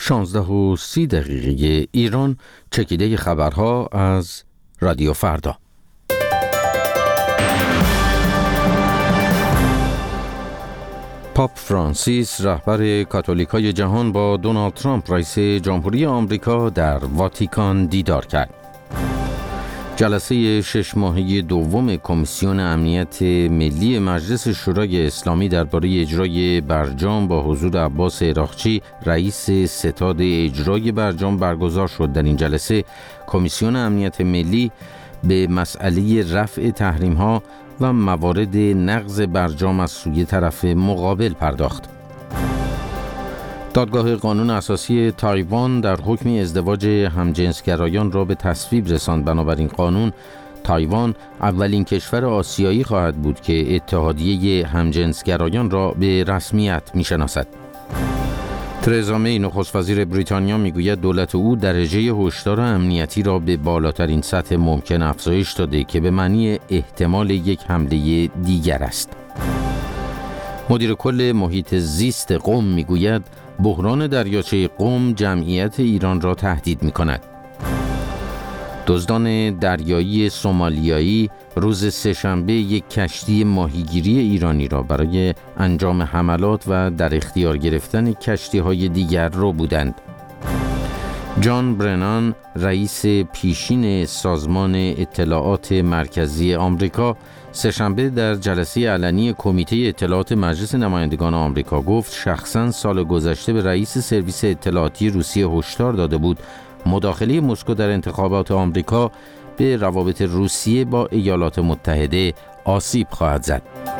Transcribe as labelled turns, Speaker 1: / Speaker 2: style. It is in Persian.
Speaker 1: 16:30 ایران، چکیده خبرها از رادیو فردا. پاپ فرانسیس، رهبر کاتولیکای جهان، با دونالد ترامپ رئیس جمهوری آمریکا در واتیکان دیدار کرد. جلسه 6 ماهه دوم کمیسیون امنیت ملی مجلس شورای اسلامی درباره اجرای برجام با حضور عباس عراقچی، رئیس ستاد اجرای برجام برگزار شد. در این جلسه کمیسیون امنیت ملی به مسئله رفع تحریم‌ها و موارد نقض برجام از سوی طرف مقابل پرداخت. دادگاه قانون اساسی تایوان در حکم ازدواج همجنسگرایان را به تصویب رساند. بنابراین قانون، تایوان اولین کشور آسیایی خواهد بود که اتحادیه همجنسگرایان را به رسمیت می‌شناسد. ترزا می، نخست وزیر بریتانیا، میگوید دولت او درجه هشدار امنیتی را به بالاترین سطح ممکن افزایش داده که به معنی احتمال یک حمله دیگر است. مدیر کل محیط زیست قم میگوید بحران دریاچه قم جمعیت ایران را تهدید می‌کند. دزدان دریایی سومالیایی روز سه‌شنبه یک کشتی ماهیگیری ایرانی را برای انجام حملات و در اختیار گرفتن کشتی‌های دیگر رو بودند. جان برنان، رئیس پیشین سازمان اطلاعات مرکزی آمریکا، سه‌شنبه در جلسه علنی کمیته اطلاعات مجلس نمایندگان آمریکا گفت شخصاً سال گذشته به رئیس سرویس اطلاعاتی روسیه هشدار داده بود مداخله مسکو در انتخابات آمریکا به روابط روسیه با ایالات متحده آسیب خواهد زد.